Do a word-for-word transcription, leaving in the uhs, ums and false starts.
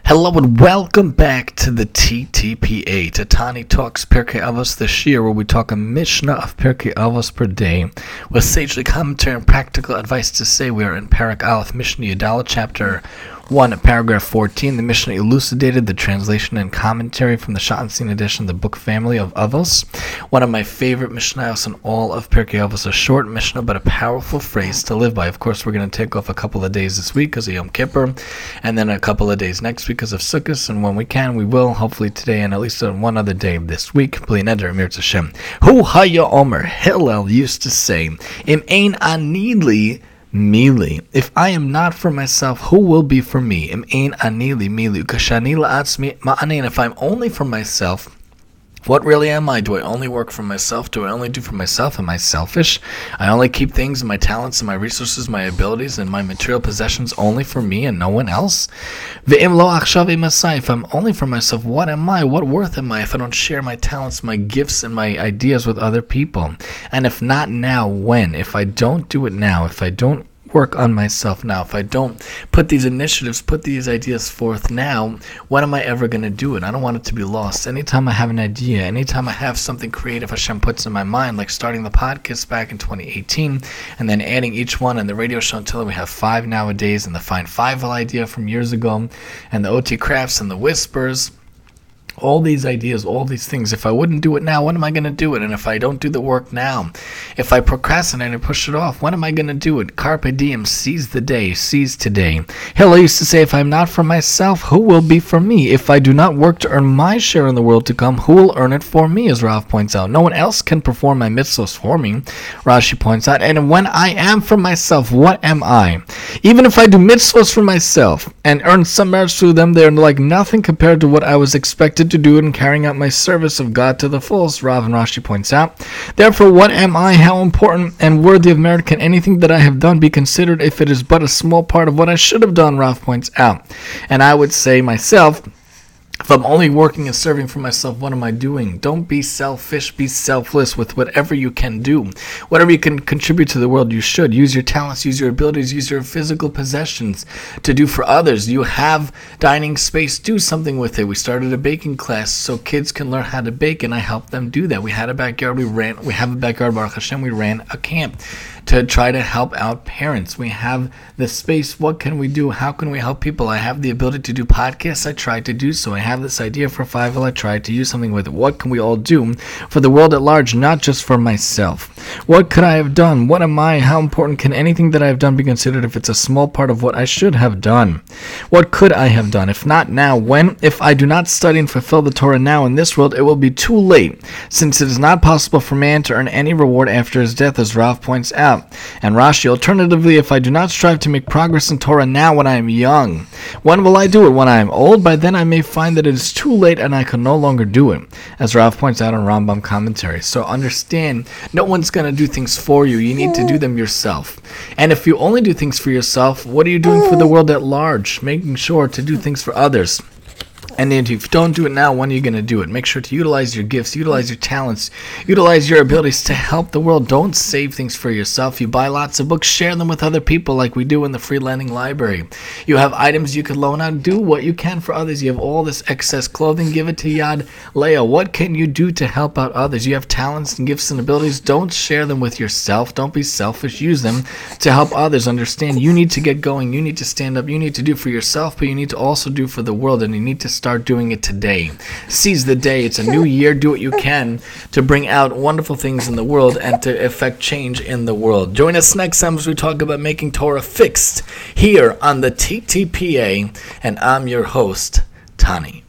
Hello and welcome back to the T T P A, to Tani Talks Pirkei Avos this year, where we talk a Mishnah of Pirkei Avos per day, with sagely commentary and practical advice to say. We are in Parak Aleph, Mishnah Yudala, chapter one, paragraph fourteen. The Mishnah elucidated the translation and commentary from the Shatnsin edition of the book family of Avos. One of my favorite Mishnayos in all of Pirkei Avos, a short Mishnah, but a powerful phrase to live by. Of course, we're going to take off a couple of days this week because of Yom Kippur, and then a couple of days next week because of Sukkot, and when we can, we will, hopefully today and at least on one other day this week. B'li neder, Mir Hashem. Hu haya omer, Hillel used to say, Im ein ani li mili. If I am not for myself, who will be for me? Im ein ani li mili. Kashani la'atzmi ma'anein. If I'm only for myself, what really am I? Do I only work for myself? Do I only do for myself? Am I selfish? I only keep things, my talents and my resources, my abilities and my material possessions only for me and no one else? Ve'im lo achshav imasai. If I'm only for myself, what am I? What worth am I if I don't share my talents, my gifts, and my ideas with other people? And if not now, when? If I don't do it now, if I don't work on myself now, if I don't put these initiatives, put these ideas forth now, when am I ever going to do it? I don't want it to be lost. Anytime I have an idea, anytime I have something creative Hashem puts in my mind, like starting the podcast back in twenty eighteen, and then adding each one, and the radio show until we have five nowadays, and the Find Fivel idea from years ago, and the O T Crafts and the Whispers, all these ideas, all these things. If I wouldn't do it now, when am I going to do it? And if I don't do the work now, if I procrastinate and push it off, when am I going to do it? Carpe diem, seize the day, seize today. Hillel used to say, if I'm not for myself, who will be for me? If I do not work to earn my share in the world to come, who will earn it for me? As Rav points out, no one else can perform my mitzvos for me, Rashi points out. And when I am for myself, what am I? Even if I do mitzvos for myself and earn some merits through them, they are like nothing compared to what I was expected to do it in carrying out my service of God to the fullest, Rav and Rashi points out. Therefore, what am I? How important and worthy of merit can anything that I have done be considered if it is but a small part of what I should have done, Rav points out. And I would say myself, if I'm only working and serving for myself, what am I doing? Don't be selfish, be selfless with whatever you can do. Whatever you can contribute to the world, you should. Use your talents, use your abilities, use your physical possessions to do for others. You have dining space, do something with it. We started a baking class so kids can learn how to bake, and I helped them do that. We had a backyard, we ran, we have a backyard, Baruch Hashem, we ran a camp to try to help out parents. We have the space. What can we do? How can we help people? I have the ability to do podcasts. I tried to do so. I have this idea for Fivel. I tried to use something with it. What can we all do for the world at large, not just for myself? What could I have done? What am I? How important can anything that I have done be considered if it's a small part of what I should have done? What could I have done? If not now, when? If I do not study and fulfill the Torah now in this world, it will be too late, since it is not possible for man to earn any reward after his death, as Rav points out. And Rashi, alternatively, if I do not strive to make progress in Torah now when I am young, when will I do it? When I am old? By then I may find that it is too late and I can no longer do it, as Rav points out in Rambam commentary. So understand, no one's going to do things for you. You need to do them yourself. And if you only do things for yourself, what are you doing for the world at large? Making sure to do things for others. And if you don't do it now, when are you going to do it? Make sure to utilize your gifts, utilize your talents, utilize your abilities to help the world. Don't save things for yourself. You buy lots of books, share them with other people like we do in the Freelancing Library. You have items you could loan out. Do what you can for others. You have all this excess clothing. Give it to Yad Leah. What can you do to help out others? You have talents and gifts and abilities. Don't share them with yourself. Don't be selfish. Use them to help others. Understand, you need to get going. You need to stand up. You need to do for yourself, but you need to also do for the world, and you need to start Start doing it today. Seize the day. It's a new year. Do what you can to bring out wonderful things in the world and to effect change in the world. Join us next time as we talk about making Torah fixed here on the T T P A, and I'm your host, Tani.